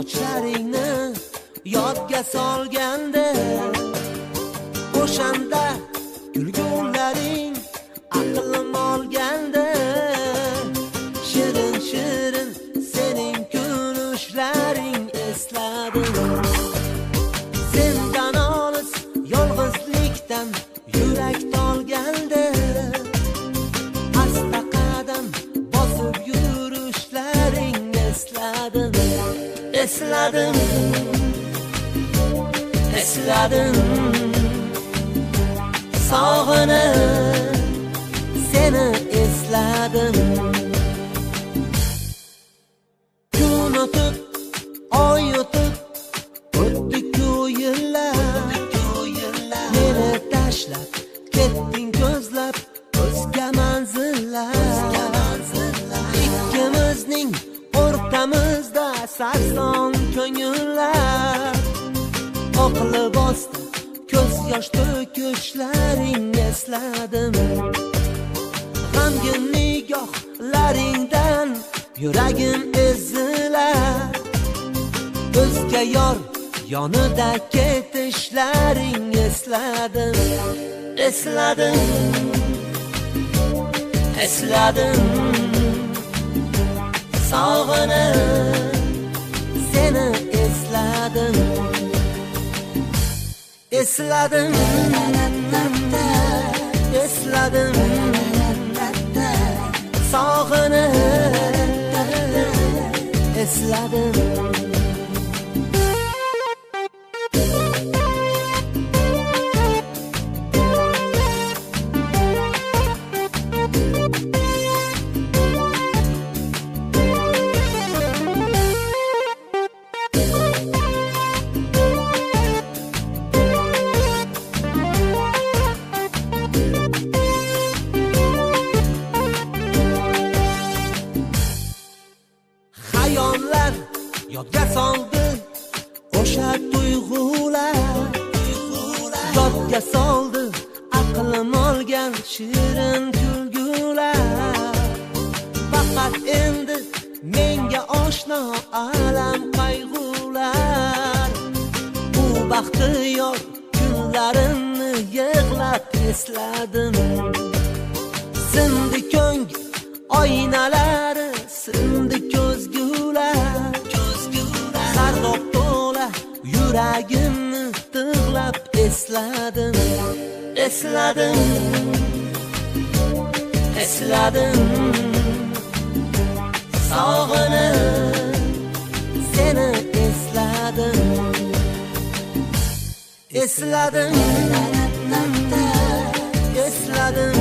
sochlaringni yodga solganda, o'shanda kulgularing aqlim olganda, shirin shirin sening kulishlaring esladim. Sendan olis yolg'izlikdan yurak tolganda, asta qadam bosib yurishlaring esladim. Esladim, esladim, sog'inib seni esladim. Kun o'tib, oy o'tib, o'tdi-ku yillar, meni tashlab ketding ko'zlab o'zga manzillar. Ikkimizning o'rtamizda sarson ko'ngillar, oq libosda ko'z yosh to'kishlaring esladim. G'amgin nigohlaringdan yuragim ezilar, o'zga yor yonida ketishlaring esladim. Esladim, esladim, sog'inib seni esladim. Esladim, esladim, sog'inib esladim. Xayollar yodga soldi o'sha tuyg'ular, yodga soldi aqlim olgan shirin kulgular. Faqat endi menga oshno alam qayg'ular, bu baxtiyor kunlarimni yig'lab esladim. Sindi ko'ngil oynalari, sindi ko'zgular, sardob to'la yuragimni tig'lab esladim. Esladim, esladim, sog'inib seni esladim. Esladim, esladim,